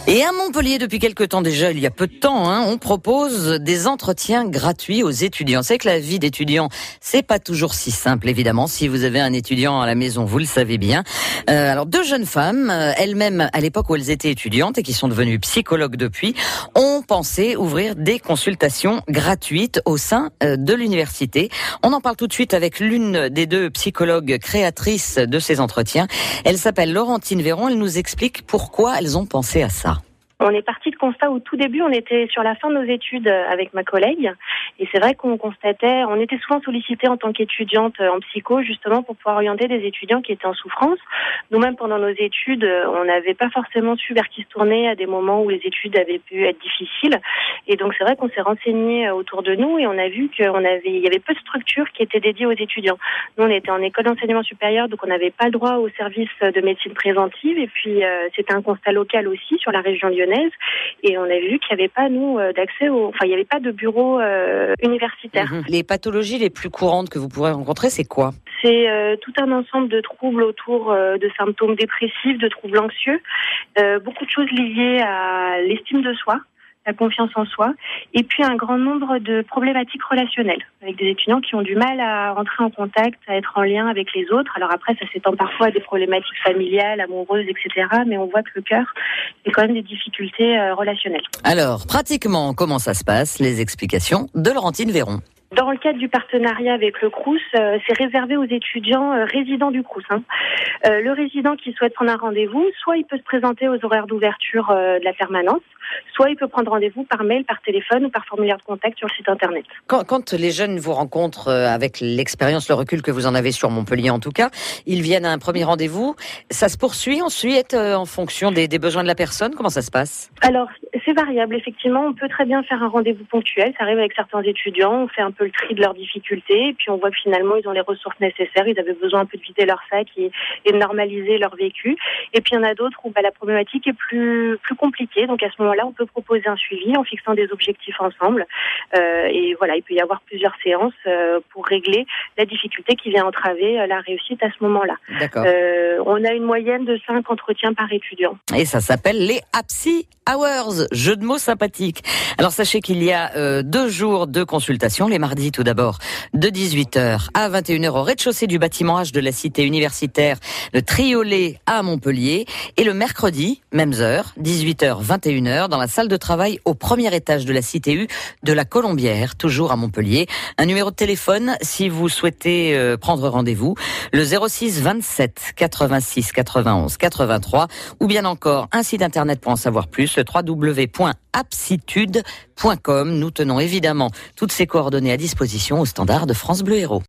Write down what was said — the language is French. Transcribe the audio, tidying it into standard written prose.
Et à Montpellier, depuis quelque temps déjà, il y a peu de temps, on propose des entretiens gratuits aux étudiants. C'est que la vie d'étudiant, c'est pas toujours si simple, évidemment. Si vous avez un étudiant à la maison, vous le savez bien. Alors, deux jeunes femmes, elles-mêmes, à l'époque où elles étaient étudiantes et qui sont devenues psychologues depuis, ont pensé ouvrir des consultations gratuites au sein de l'université. On en parle tout de suite avec l'une des deux psychologues créatrices de ces entretiens. Elle s'appelle Laurentine Véron. Elle nous explique pourquoi elles ont pensé à ça. On est parti de constat où tout début, on était sur la fin de nos études avec ma collègue. Et c'est vrai qu'on constatait, on était souvent sollicité en tant qu'étudiante en psycho, justement pour pouvoir orienter des étudiants qui étaient en souffrance. Nous-mêmes, pendant nos études, on n'avait pas forcément su vers qui se tourner à des moments où les études avaient pu être difficiles. Et donc, c'est vrai qu'on s'est renseigné autour de nous et on a vu il y avait peu de structures qui étaient dédiées aux étudiants. Nous, on était en école d'enseignement supérieur, donc on n'avait pas le droit au service de médecine préventive. Et puis, c'était un constat local aussi sur la région lyonnaise. Et on a vu qu'il n'y avait pas, d'accès il n'y avait pas de bureau universitaire. Les pathologies les plus courantes que vous pourrez rencontrer, c'est quoi ? C'est tout un ensemble de troubles autour de symptômes dépressifs, de troubles anxieux, beaucoup de choses liées à l'estime de soi, la confiance en soi, et puis un grand nombre de problématiques relationnelles, avec des étudiants qui ont du mal à entrer en contact, à être en lien avec les autres. Alors après, ça s'étend parfois à des problématiques familiales, amoureuses, etc. Mais on voit que le cœur, c'est quand même des difficultés relationnelles. Alors, pratiquement, comment ça se passe ? Les explications de Laurentine Véron. Dans le cadre du partenariat avec le Crous, c'est réservé aux étudiants résidents du Crous. Le résident qui souhaite prendre un rendez-vous, soit il peut se présenter aux horaires d'ouverture de la permanence, soit il peut prendre rendez-vous par mail, par téléphone ou par formulaire de contact sur le site internet. Quand les jeunes vous rencontrent avec l'expérience, le recul que vous en avez sur Montpellier en tout cas, ils viennent à un premier rendez-vous, ça se poursuit ensuite en fonction des besoins de la personne ? Comment ça se passe ? Alors, c'est variable, effectivement. On peut très bien faire un rendez-vous ponctuel. Ça arrive avec certains étudiants. On fait un peu le tri de leurs difficultés. Et puis, on voit que finalement, ils ont les ressources nécessaires. Ils avaient besoin un peu de vider leur sac et de normaliser leur vécu. Et puis, il y en a d'autres où la problématique est plus compliquée. Donc, à ce moment-là, on peut proposer un suivi en fixant des objectifs ensemble. Et voilà, il peut y avoir plusieurs séances pour régler la difficulté qui vient entraver la réussite à ce moment-là. D'accord. On a une moyenne de 5 entretiens par étudiant. Et ça s'appelle les Happy Hours, jeu de mots sympathique. Alors sachez qu'il y a 2 jours de consultation, les mardis tout d'abord, de 18h à 21h au rez-de-chaussée du bâtiment H de la cité universitaire, le Triolet à Montpellier, et le mercredi, mêmes heures, 18h, 21h, dans la salle de travail au premier étage de la cité U de la Colombière, toujours à Montpellier. Un numéro de téléphone si vous souhaitez prendre rendez-vous, le 06 27 86 91 83, ou bien encore un site internet pour en savoir plus, le www.aptitude.com. Nous tenons évidemment toutes ces coordonnées à disposition au standard de France Bleu Héros.